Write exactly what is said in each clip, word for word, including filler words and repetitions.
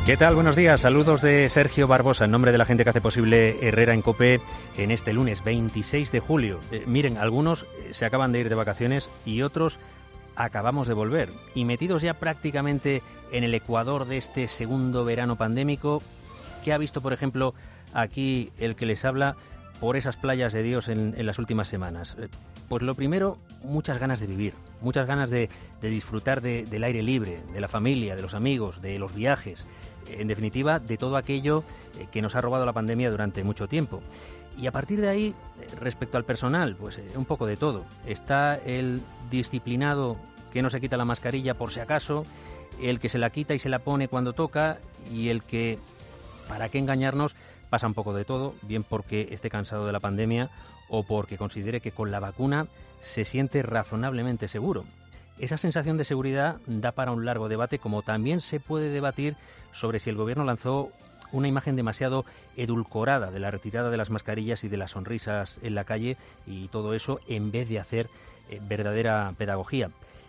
¿Qué tal? Buenos días. Saludos de Sergio Barbosa, en nombre de la gente que hace posible Herrera en COPE en este lunes veintiséis de julio. Eh, miren, algunos se acaban de ir de vacaciones y otros acabamos de volver. Y metidos ya prácticamente en el ecuador de este segundo verano pandémico, ¿qué ha visto, por ejemplo, aquí el que les habla por esas playas de Dios en, en las últimas semanas? Eh, pues lo primero, muchas ganas de vivir, muchas ganas de, de disfrutar de, del aire libre, de la familia, de los amigos, de los viajes. En definitiva, de todo aquello que nos ha robado la pandemia durante mucho tiempo. Y a partir de ahí, respecto al personal, pues un poco de todo. Está el disciplinado que no se quita la mascarilla por si acaso, el que se la quita y se la pone cuando toca, y el que, para qué engañarnos, pasa un poco de todo, bien porque esté cansado de la pandemia o porque considere que con la vacuna se siente razonablemente seguro. Esa sensación de seguridad da para un largo debate, como también se puede debatir sobre si el gobierno lanzó una imagen demasiado edulcorada de la retirada de las mascarillas y de las sonrisas en la calle, y todo eso en vez de hacer eh, verdadera pedagogía.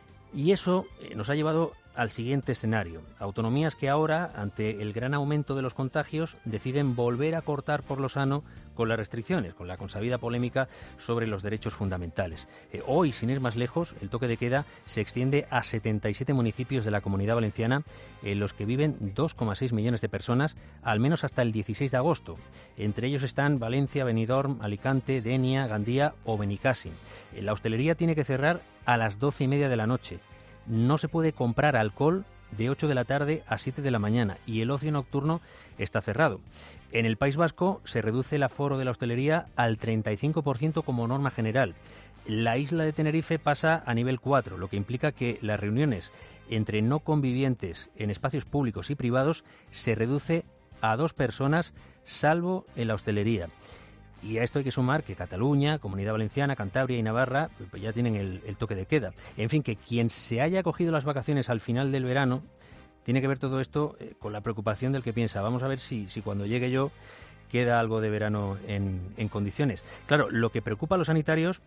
Y eso eh, nos ha llevado al siguiente escenario. Autonomías que ahora, ante el gran aumento de los contagios, deciden volver a cortar por lo sano con las restricciones, con la consabida polémica sobre los derechos fundamentales. Eh, hoy, sin ir más lejos, el toque de queda se extiende a setenta y siete municipios de la Comunidad Valenciana, en los que viven dos coma seis millones de personas, al menos hasta el dieciséis de agosto. Entre ellos están Valencia, Benidorm, Alicante, Denia, Gandía o Benicàssim. Eh, la hostelería tiene que cerrar a las doce y media de la noche. No se puede comprar alcohol de ocho de la tarde a siete de la mañana y el ocio nocturno está cerrado. En el País Vasco se reduce el aforo de la hostelería al treinta y cinco por ciento como norma general. La isla de Tenerife pasa a nivel cuatro, lo que implica que las reuniones entre no convivientes en espacios públicos y privados se reduce a dos personas, salvo en la hostelería. Y a esto hay que sumar que Cataluña, Comunidad Valenciana, Cantabria y Navarra pues ya tienen el, el toque de queda. En fin, que quien se haya cogido las vacaciones al final del verano tiene que ver todo esto eh, con la preocupación del que piensa: vamos a ver si, si cuando llegue yo queda algo de verano en, en condiciones. Claro, lo que preocupa a los sanitarios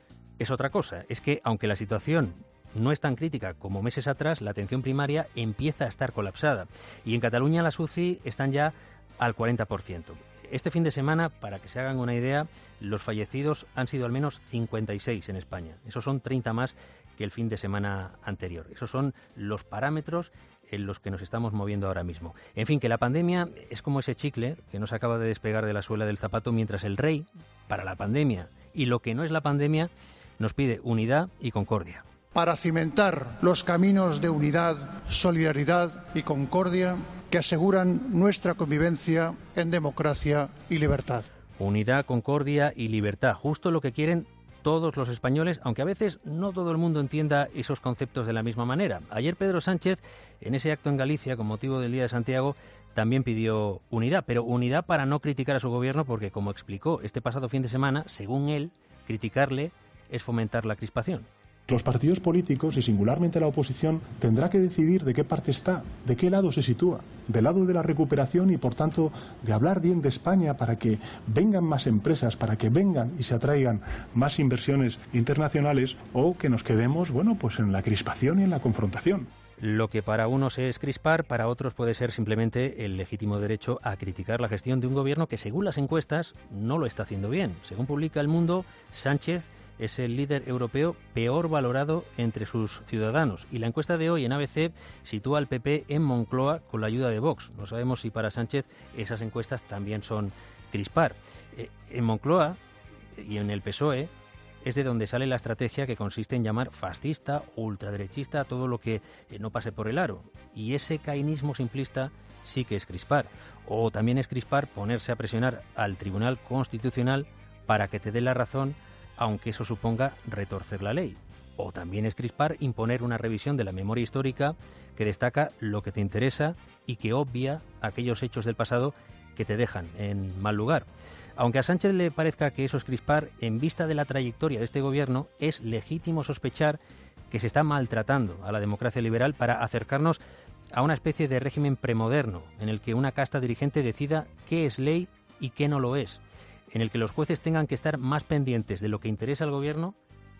es otra cosa. Es que, aunque la situación no es tan crítica como meses atrás, la atención primaria empieza a estar colapsada. Y en Cataluña las U C I están ya al cuarenta por ciento. Este fin de semana, para que se hagan una idea, los fallecidos han sido al menos cincuenta y seis en España. Esos son treinta más que el fin de semana anterior. Esos son los parámetros en los que nos estamos moviendo ahora mismo. En fin, que la pandemia es como ese chicle que no se acaba de despegar de la suela del zapato, mientras el rey, para la pandemia y lo que no es la pandemia, nos pide unidad y concordia. Para cimentar los caminos de unidad, solidaridad y concordia que aseguran nuestra convivencia en democracia y libertad. Unidad, concordia y libertad, justo lo que quieren todos los españoles, aunque a veces no todo el mundo entienda esos conceptos de la misma manera. Ayer Pedro Sánchez, en ese acto en Galicia con motivo del Día de Santiago, también pidió unidad, pero unidad para no criticar a su gobierno, porque, como explicó este pasado fin de semana, según él, criticarle es fomentar la crispación. Los partidos políticos, y singularmente la oposición, tendrá que decidir de qué parte está, de qué lado se sitúa, del lado de la recuperación y, por tanto, de hablar bien de España para que vengan más empresas, para que vengan y se atraigan más inversiones internacionales, o que nos quedemos, bueno, pues en la crispación y en la confrontación. Lo que para unos es crispar, para otros puede ser simplemente el legítimo derecho a criticar la gestión de un gobierno que, según las encuestas, no lo está haciendo bien. Según publica El Mundo, Sánchez es el líder europeo peor valorado entre sus ciudadanos. Y la encuesta de hoy en A B C sitúa al P P en Moncloa con la ayuda de Vox. No sabemos si para Sánchez esas encuestas también son crispar. Eh, en Moncloa y en el P S O E es de donde sale la estrategia que consiste en llamar fascista o ultraderechista a todo lo que eh, no pase por el aro. Y ese caínismo simplista sí que es crispar. O también es crispar ponerse a presionar al Tribunal Constitucional para que te dé la razón, aunque eso suponga retorcer la ley. O también es crispar imponer una revisión de la memoria histórica que destaca lo que te interesa y que obvia aquellos hechos del pasado que te dejan en mal lugar. Aunque a Sánchez le parezca que eso es crispar, en vista de la trayectoria de este gobierno, es legítimo sospechar que se está maltratando a la democracia liberal para acercarnos a una especie de régimen premoderno, en el que una casta dirigente decida qué es ley y qué no lo es, en el que los jueces tengan que estar más pendientes de lo que interesa al gobierno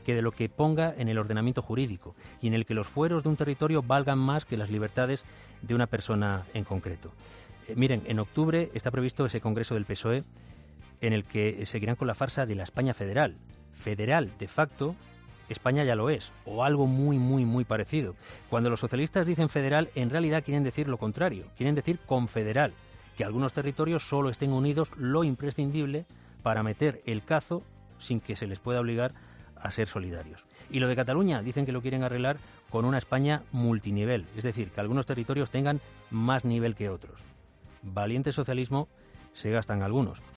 que de lo que ponga en el ordenamiento jurídico y en el que los fueros de un territorio valgan más que las libertades de una persona en concreto. Eh, miren, en octubre está previsto ese congreso del P S O E en el que seguirán con la farsa de la España federal. Federal, de facto, España ya lo es, o algo muy, muy, muy parecido. Cuando los socialistas dicen federal, en realidad quieren decir lo contrario, quieren decir confederal, que algunos territorios solo estén unidos lo imprescindible para meter el cazo sin que se les pueda obligar a ser solidarios. Y lo de Cataluña, dicen que lo quieren arreglar con una España multinivel, es decir, que algunos territorios tengan más nivel que otros. Valiente socialismo se gastan algunos.